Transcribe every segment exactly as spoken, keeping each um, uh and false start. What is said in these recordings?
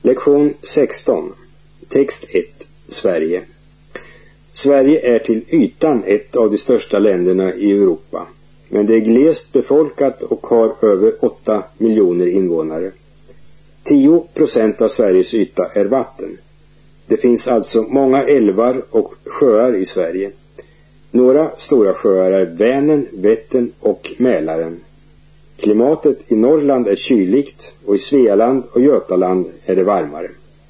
Lektion sexton. Text ett. Sverige. Sverige är till ytan ett av de största länderna i Europa. Men det är glest befolkat och har över åtta miljoner invånare. tio procent av Sveriges yta är vatten. Det finns alltså många älvar och sjöar i Sverige. Några stora sjöar är Vänern, Vättern och Mälaren. Klimatet i Norrland är kyligt och i Svealand och Götaland är det varmare.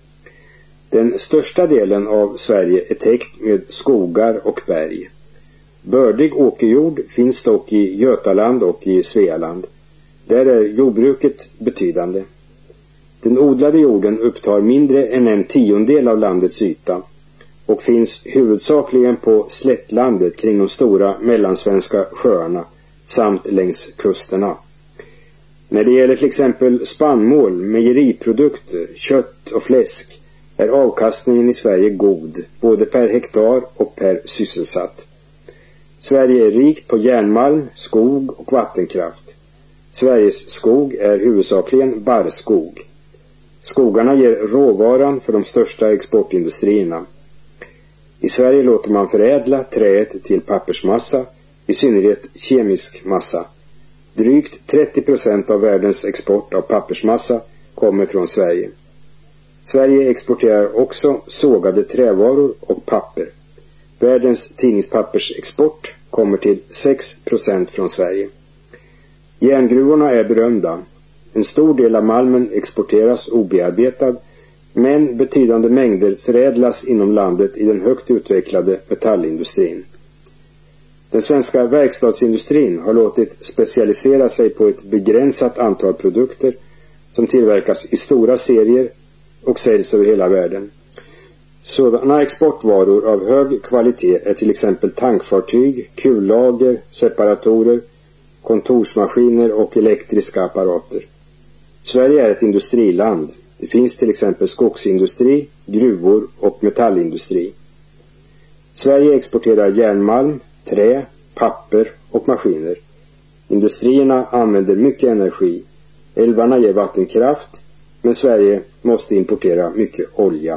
Den största delen av Sverige är täckt med skogar och berg. Bördig åkerjord finns dock i Götaland och i Svealand. Där är jordbruket betydande. Den odlade jorden upptar mindre än en tiondel av landets yta och finns huvudsakligen på slättlandet kring de stora mellansvenska sjöarna samt längs kusterna. När det gäller till exempel spannmål, mejeriprodukter, kött och fläsk är avkastningen i Sverige god, både per hektar och per sysselsatt. Sverige är rikt på järnmalm, skog och vattenkraft. Sveriges skog är huvudsakligen barrskog. Skogarna ger råvaran för de största exportindustrierna. I Sverige låter man förädla träet till pappersmassa, i synnerhet kemisk massa. Drygt trettio procent av världens export av pappersmassa kommer från Sverige. Sverige exporterar också sågade trävaror och papper. Världens tidningspappersexport kommer till sex procent från Sverige. Järngruvorna är berömda. En stor del av malmen exporteras obearbetad, men betydande mängder förädlas inom landet i den högt utvecklade metallindustrin. Den svenska verkstadsindustrin har låtit specialisera sig på ett begränsat antal produkter som tillverkas i stora serier och säljs över hela världen. Sådana exportvaror av hög kvalitet är till exempel tankfartyg, kullager, separatorer, kontorsmaskiner och elektriska apparater. Sverige är ett industriland. Det finns till exempel skogsindustri, gruvor och metallindustri. Sverige exporterar järnmalm, trä, papper och maskiner. Industrierna använder mycket energi. Älvarna ger vattenkraft, men Sverige måste importera mycket olja.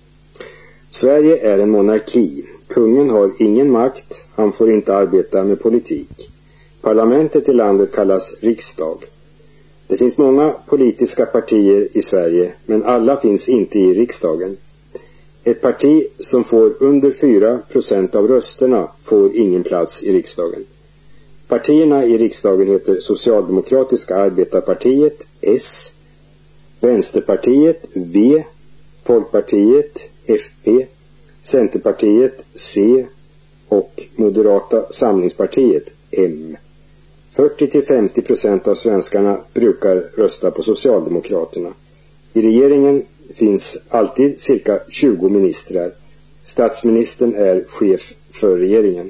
Sverige är en monarki. Kungen har ingen makt, han får inte arbeta med politik. Parlamentet i landet kallas riksdag. Det finns många politiska partier i Sverige, men alla finns inte i riksdagen. Ett parti som får under fyra procent av rösterna får ingen plats i riksdagen. Partierna i riksdagen heter Socialdemokratiska arbetarpartiet, S, Vänsterpartiet, V, Folkpartiet, F P, Centerpartiet, C och Moderata samlingspartiet, M. fyrtio till femtio procent av svenskarna brukar rösta på Socialdemokraterna. I regeringen finns alltid cirka tjugo ministrar. Statsministern är chef för regeringen.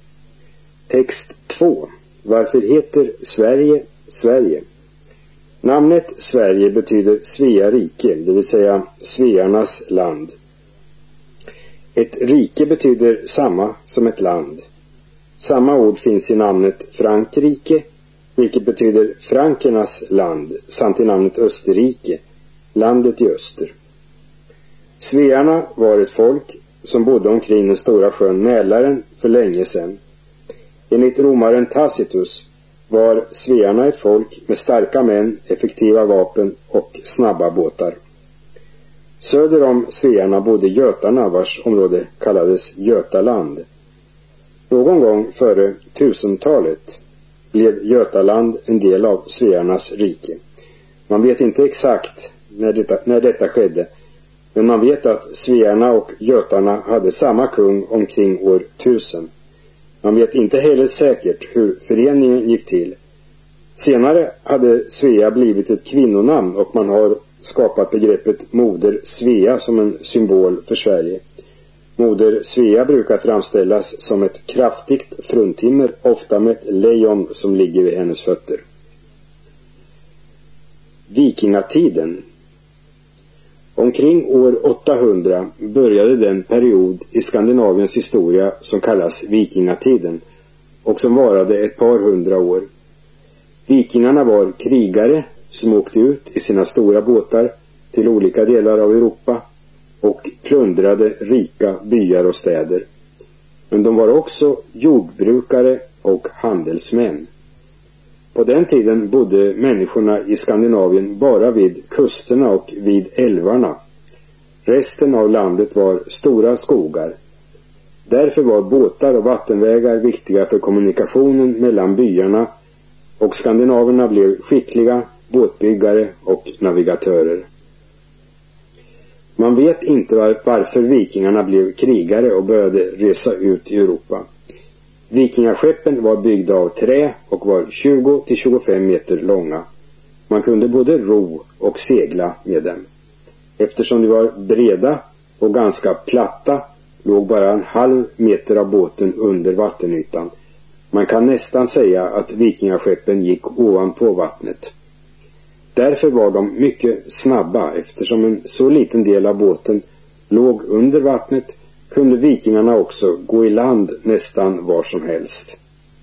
Text två. Varför heter Sverige Sverige? Namnet Sverige betyder Svea rike, det vill säga svearnas land. Ett rike betyder samma som ett land. Samma ord finns i namnet Frankrike, vilket betyder frankernas land, samt i namnet Österrike, landet i öster. Svearna var ett folk som bodde omkring den stora sjön Mälaren för länge sedan. Enligt romaren Tacitus var svearna ett folk med starka män, effektiva vapen och snabba båtar. Söder om svearna bodde götarna, vars område kallades Götaland. Någon gång före tusentalet blev Götaland en del av svearnas rike. Man vet inte exakt när detta, när detta skedde, men man vet att svearna och götarna hade samma kung omkring år tusen. Man vet inte heller säkert hur föreningen gick till. Senare hade Svea blivit ett kvinnonamn och man har skapat begreppet Moder Svea som en symbol för Sverige. Moder Svea brukar framställas som ett kraftigt fruntimmer, ofta med ett lejon som ligger vid hennes fötter. Vikingatiden. Omkring år åttahundra började den period i Skandinaviens historia som kallas vikingatiden och som varade ett par hundra år. Vikingarna var krigare som åkte ut i sina stora båtar till olika delar av Europa och plundrade rika byar och städer. Men de var också jordbrukare och handelsmän. På den tiden bodde människorna i Skandinavien bara vid kusterna och vid älvarna. Resten av landet var stora skogar. Därför var båtar och vattenvägar viktiga för kommunikationen mellan byarna, och skandinaverna blev skickliga båtbyggare och navigatörer. Man vet inte var, varför vikingarna blev krigare och började resa ut i Europa. Vikingaskeppen var byggda av trä och var tjugo till tjugofem meter långa. Man kunde både ro och segla med dem. Eftersom de var breda och ganska platta låg bara en halv meter av båten under vattenytan. Man kan nästan säga att vikingaskeppen gick ovanpå vattnet. Därför var de mycket snabba. Eftersom en så liten del av båten låg under vattnet kunde vikingarna också gå i land nästan var som helst.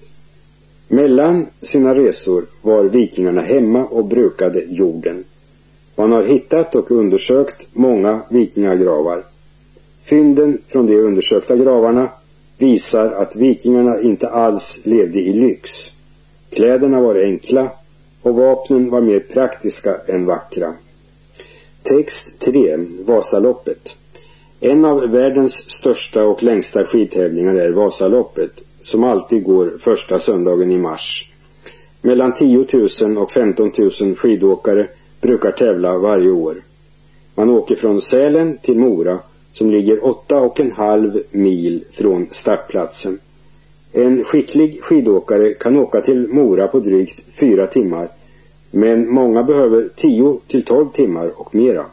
Mellan sina resor var vikingarna hemma och brukade jorden. Man har hittat och undersökt många vikingagravar. Fynden från de undersökta gravarna visar att vikingarna inte alls levde i lyx. Kläderna var enkla och vapnen var mer praktiska än vackra. Text tre. Vasaloppet. En av världens största och längsta skidtävlingar är Vasaloppet, som alltid går första söndagen i mars. Mellan tio tusen och femton tusen skidåkare brukar tävla varje år. Man åker från Sälen till Mora, som ligger åtta och en halv mil från startplatsen. En skicklig skidåkare kan åka till Mora på drygt fyra timmar, men många behöver tio till tolv timmar och mera.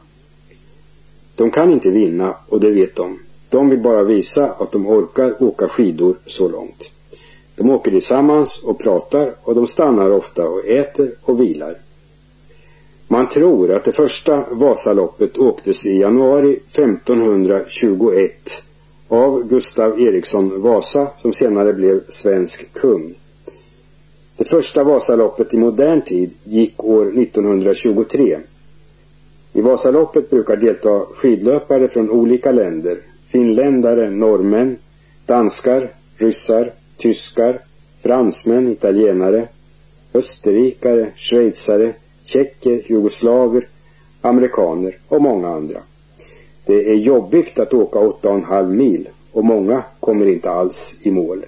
De kan inte vinna, och det vet de. De vill bara visa att de orkar åka skidor så långt. De åker tillsammans och pratar, och de stannar ofta och äter och vilar. Man tror att det första Vasaloppet åktes i januari femtonhundratjugoett av Gustav Eriksson Vasa, som senare blev svensk kung. Det första Vasaloppet i modern tid gick år nittonhundratjugotre. I Vasaloppet brukar delta skidlöpare från olika länder: finländare, norrmän, danskar, ryssar, tyskar, fransmän, italienare, österrikare, schweizare, tjecker, jugoslaver, amerikaner och många andra. Det är jobbigt att åka åtta och en halv mil, och många kommer inte alls i mål.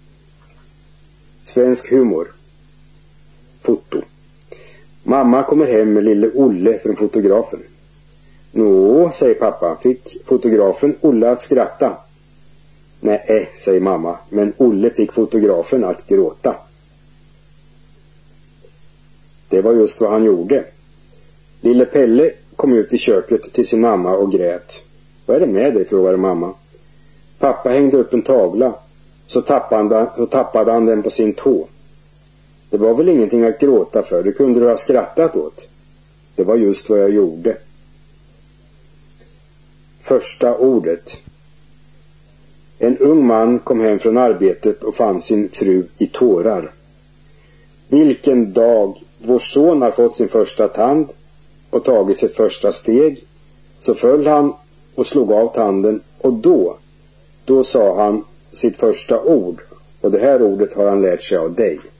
Svensk humor. Foto. Mamma kommer hem med lille Olle från fotografen. Nå, säger pappa, fick fotografen Olle att skratta? Nej, säger mamma, men Olle fick fotografen att gråta. Det var just vad han gjorde. Lille Pelle kom ut i köket till sin mamma och grät. Vad är det med dig, frågade mamma. Pappa hängde upp en tavla, så tappade han, så tappade han den på sin tå. Det var väl ingenting att gråta för, det kunde du ha skrattat åt. Det var just vad jag gjorde. Första ordet. En ung man kom hem från arbetet och fann sin fru i tårar. Vilken dag! Vår son har fått sin första tand och tagit sitt första steg. Så föll han och slog av tanden, och då, då sa han sitt första ord. Och det här ordet har han lärt sig av dig.